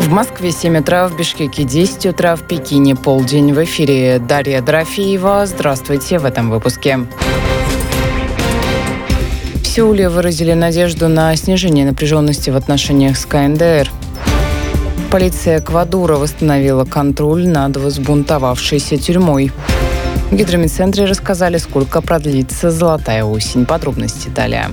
В Москве 7 утра, в Бишкеке 10 утра, в Пекине полдень. В эфире Дарья Дорофеева. Здравствуйте в этом выпуске. В Сеуле выразили надежду на снижение напряженности в отношениях с КНДР. Полиция Эквадора восстановила контроль над взбунтовавшейся тюрьмой. В гидромедцентре рассказали, сколько продлится золотая осень. Подробности далее.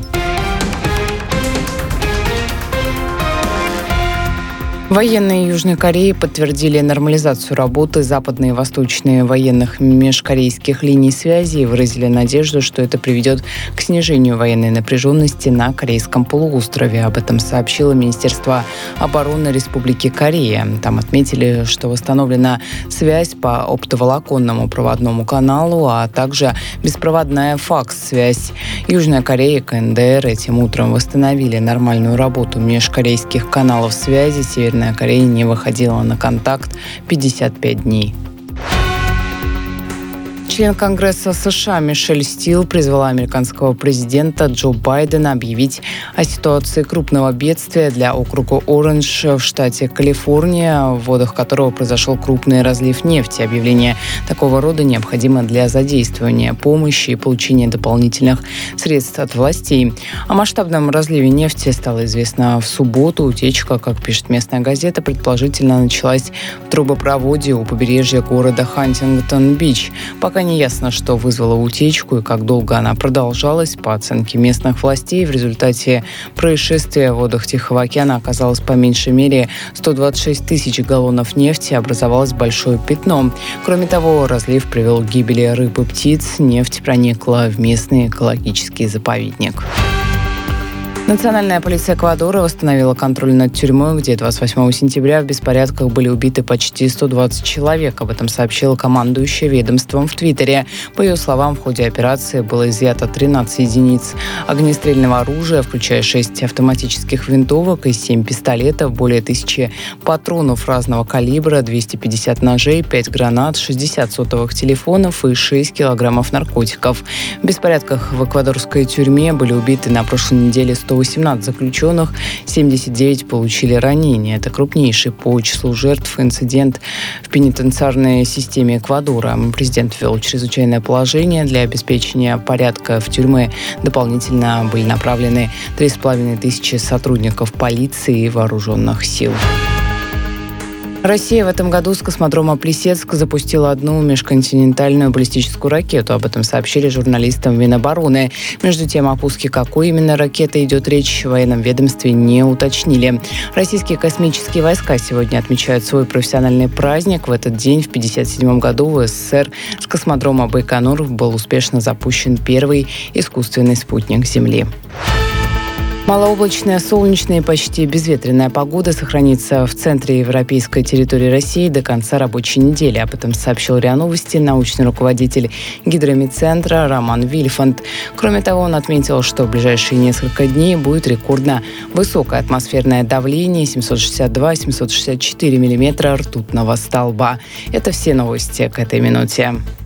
Военные Южной Кореи подтвердили нормализацию работы западной и восточной военных межкорейских линий связи и выразили надежду, что это приведет к снижению военной напряженности на Корейском полуострове. Об этом сообщило Министерство обороны Республики Корея. Там отметили, что восстановлена связь по оптоволоконному проводному каналу, а также беспроводная факс-связь. Южная Корея и КНДР этим утром восстановили нормальную работу межкорейских каналов связи. Северная Корея не выходила на контакт 55 дней. Член Конгресса США Мишель Стил призвала американского президента Джо Байдена объявить о ситуации крупного бедствия для округа Оранж в штате Калифорния, в водах которого произошел крупный разлив нефти. Объявление такого рода необходимо для задействования помощи и получения дополнительных средств от властей. О масштабном разливе нефти стало известно в субботу. Утечка, как пишет местная газета, предположительно началась в трубопроводе у побережья города Хантингтон-Бич. Пока не ясно, что вызвало утечку и как долго она продолжалась. По оценке местных властей, в результате происшествия в водах Тихого океана оказалось по меньшей мере 126 тысяч галлонов нефти, образовалось большое пятно. Кроме того, разлив привел к гибели рыб и птиц. Нефть проникла в местный экологический заповедник. Национальная полиция Эквадора восстановила контроль над тюрьмой, где 28 сентября в беспорядках были убиты почти 120 человек. Об этом сообщила командующая ведомством в Твиттере. По ее словам, в ходе операции было изъято 13 единиц огнестрельного оружия, включая 6 автоматических винтовок и 7 пистолетов, более 1000 патронов разного калибра, 250 ножей, 5 гранат, 60 сотовых телефонов и 6 килограммов наркотиков. В беспорядках в эквадорской тюрьме были убиты на прошлой неделе 118 заключенных, 79 получили ранения. Это крупнейший по числу жертв инцидент в пенитенциарной системе Эквадора. Президент ввел чрезвычайное положение. Для обеспечения порядка в тюрьмы дополнительно были направлены 3500 сотрудников полиции и вооруженных сил. Россия в этом году с космодрома Плесецк запустила одну межконтинентальную баллистическую ракету. Об этом сообщили журналистам Минобороны. Между тем, о пуске какой именно ракеты идет речь, в военном ведомстве не уточнили. Российские космические войска сегодня отмечают свой профессиональный праздник. В этот день, в 1957 году, в СССР с космодрома Байконур был успешно запущен первый искусственный спутник Земли. Малооблачная, солнечная и почти безветренная погода сохранится в центре европейской территории России до конца рабочей недели. Об этом сообщил РИА Новости научный руководитель гидромедцентра Роман Вильфанд. Кроме того, он отметил, что в ближайшие несколько дней будет рекордно высокое атмосферное давление 762-764 миллиметра ртутного столба. Это все новости к этой минуте.